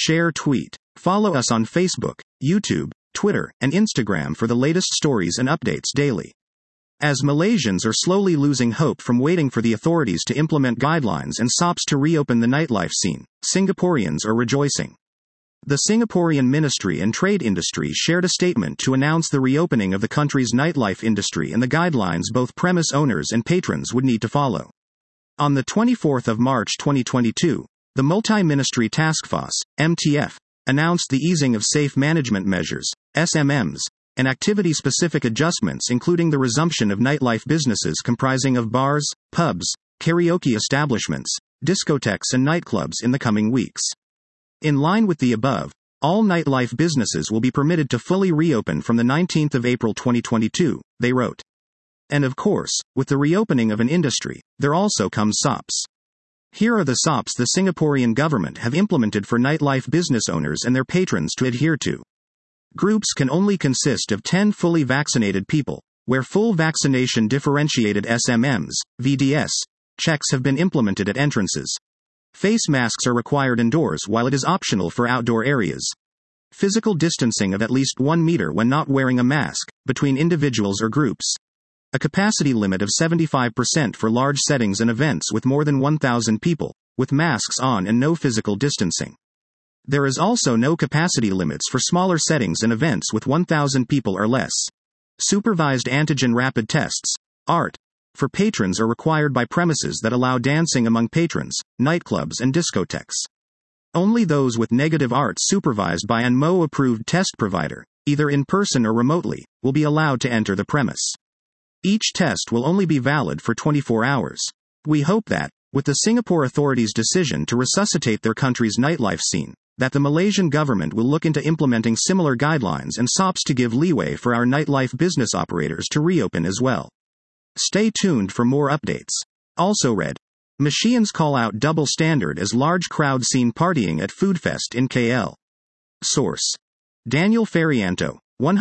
Share tweet. Follow us on Facebook, YouTube, Twitter, and Instagram for the latest stories and updates daily. As Malaysians are slowly losing hope from waiting for the authorities to implement guidelines and SOPs to reopen the nightlife scene, Singaporeans are rejoicing. The Singaporean Ministry and Trade Industry shared a statement to announce the reopening of the country's nightlife industry and the guidelines both premise owners and patrons would need to follow. On the 24th of March 2022, the Multi-Ministry Task Force, MTF, announced the easing of safe management measures, SMMs, and activity-specific adjustments including the resumption of nightlife businesses comprising of bars, pubs, karaoke establishments, discotheques and nightclubs in the coming weeks. In line with the above, all nightlife businesses will be permitted to fully reopen from the 19th of April 2022, they wrote. And of course, with the reopening of an industry, there also comes SOPs. Here are the SOPs the Singaporean government have implemented for nightlife business owners and their patrons to adhere to. Groups can only consist of 10 fully vaccinated people, where full vaccination differentiated SMMs, VDS, checks have been implemented at entrances. Face masks are required indoors while it is optional for outdoor areas. Physical distancing of at least 1 meter when not wearing a mask, between individuals or groups. A capacity limit of 75% for large settings and events with more than 1,000 people, with masks on and no physical distancing. There is also no capacity limits for smaller settings and events with 1,000 people or less. Supervised antigen rapid tests, ART, for patrons are required by premises that allow dancing among patrons, nightclubs and discotheques. Only those with negative ART supervised by an MO-approved test provider, either in person or remotely, will be allowed to enter the premise. Each test will only be valid for 24 hours. We hope that, with the Singapore authorities' decision to resuscitate their country's nightlife scene, that the Malaysian government will look into implementing similar guidelines and SOPs to give leeway for our nightlife business operators to reopen as well. Stay tuned for more updates. Also read. Malaysians call out double standard as large crowd seen partying at Foodfest in KL. Source. Daniel Ferianto,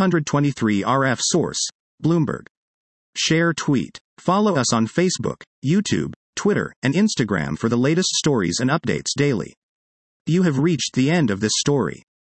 123 RF Source, Bloomberg. Share tweet. Follow us on Facebook, YouTube, Twitter, and Instagram for the latest stories and updates daily. You have reached the end of this story.